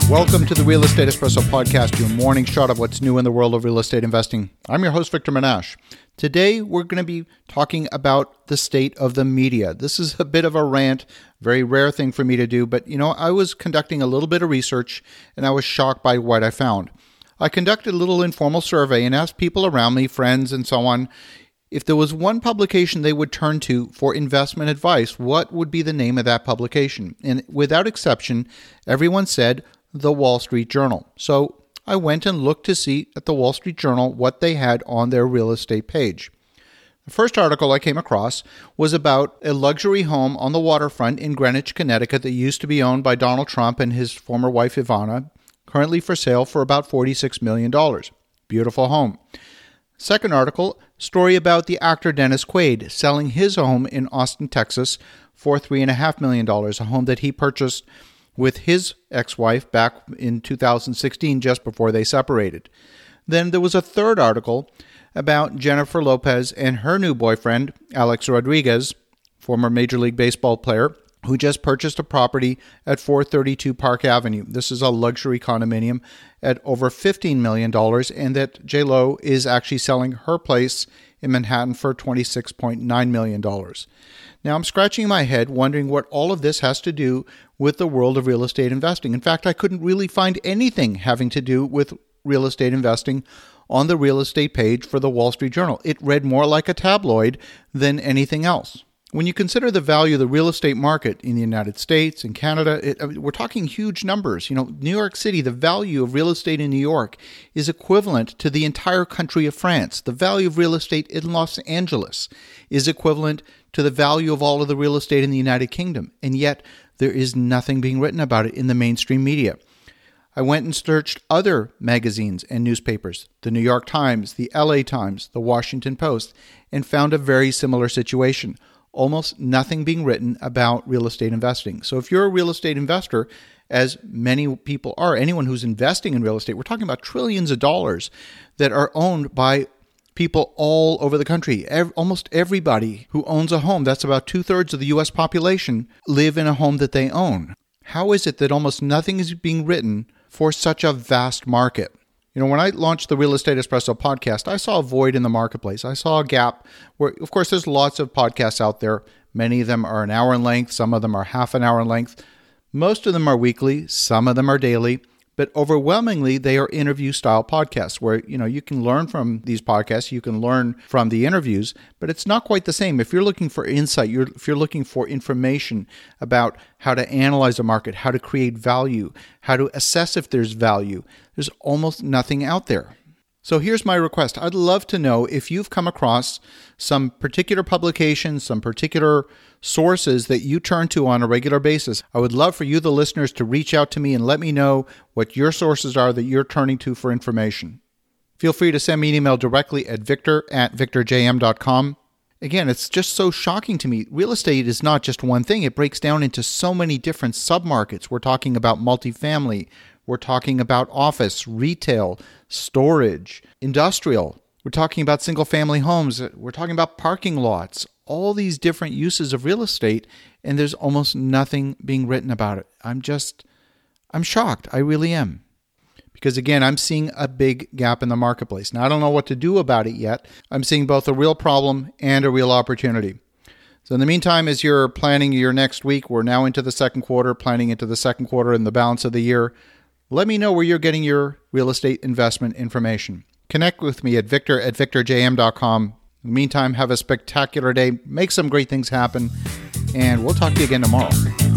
Welcome to the Real Estate Espresso Podcast, your morning shot of what's new in the world of real estate investing. I'm your host, Victor Menashe. Today, we're going to be talking about the state of the media. This is a bit of a rant, very rare thing for me to do, but I was conducting a little bit of research and I was shocked by what I found. I conducted a little informal survey and asked people around me, friends and so on, if there was one publication they would turn to for investment advice, what would be the name of that publication? And without exception, everyone said the Wall Street Journal. So I went and looked to see at the Wall Street Journal what they had on their real estate page. The first article I came across was about a luxury home on the waterfront in Greenwich, Connecticut that used to be owned by Donald Trump and his former wife Ivana, currently for sale for about $46 million. Beautiful home. Second article, story about the actor Dennis Quaid selling his home in Austin, Texas for $3.5 million, a home that he purchased with his ex-wife back in 2016, just before they separated. Then there was a third article about Jennifer Lopez and her new boyfriend, Alex Rodriguez, former Major League Baseball player, who just purchased a property at 432 Park Avenue. This is a luxury condominium at over $15 million, and that J-Lo is actually selling her place in Manhattan for $26.9 million. Now, I'm scratching my head wondering what all of this has to do with the world of real estate investing. In fact, I couldn't really find anything having to do with real estate investing on the real estate page for the Wall Street Journal. It read more like a tabloid than anything else. When you consider the value of the real estate market in the United States and Canada, we're talking huge numbers. New York City, the value of real estate in New York is equivalent to the entire country of France. The value of real estate in Los Angeles is equivalent to the value of all of the real estate in the United Kingdom. And yet, there is nothing being written about it in the mainstream media. I went and searched other magazines and newspapers, the New York Times, the LA Times, the Washington Post, and found a very similar situation. Almost nothing being written about real estate investing. So if you're a real estate investor, as many people are, anyone who's investing in real estate, we're talking about trillions of dollars that are owned by people all over the country. Almost everybody who owns a home, that's about 2/3 of the U.S. population, live in a home that they own. How is it that almost nothing is being written for such a vast market? When I launched the Real Estate Espresso podcast, I saw a void in the marketplace. I saw a gap where, of course, there's lots of podcasts out there. Many of them are an hour in length. Some of them are half an hour in length. Most of them are weekly. Some of them are daily. But overwhelmingly, they are interview-style podcasts where, you can learn from these podcasts. You can learn from the interviews. But it's not quite the same. If you're looking for insight, if you're looking for information about how to analyze a market, how to create value, how to assess if there's value, there's almost nothing out there. So here's my request. I'd love to know if you've come across some particular publications, some particular sources that you turn to on a regular basis. I would love for you, the listeners, to reach out to me and let me know what your sources are that you're turning to for information. Feel free to send me an email directly at victor@victorjm.com. Again, it's just so shocking to me. Real estate is not just one thing. It breaks down into so many different submarkets. We're talking about multifamily. We're talking about office, retail, storage, industrial. We're talking about single-family homes. We're talking about parking lots, all these different uses of real estate, and there's almost nothing being written about it. I'm shocked. I really am. Because again, I'm seeing a big gap in the marketplace. Now, I don't know what to do about it yet. I'm seeing both a real problem and a real opportunity. So in the meantime, as you're planning your next week, we're now into the second quarter, planning into the second quarter and the balance of the year. Let me know where you're getting your real estate investment information. Connect with me at victor@victorjm.com. In the meantime, have a spectacular day, make some great things happen, and we'll talk to you again tomorrow.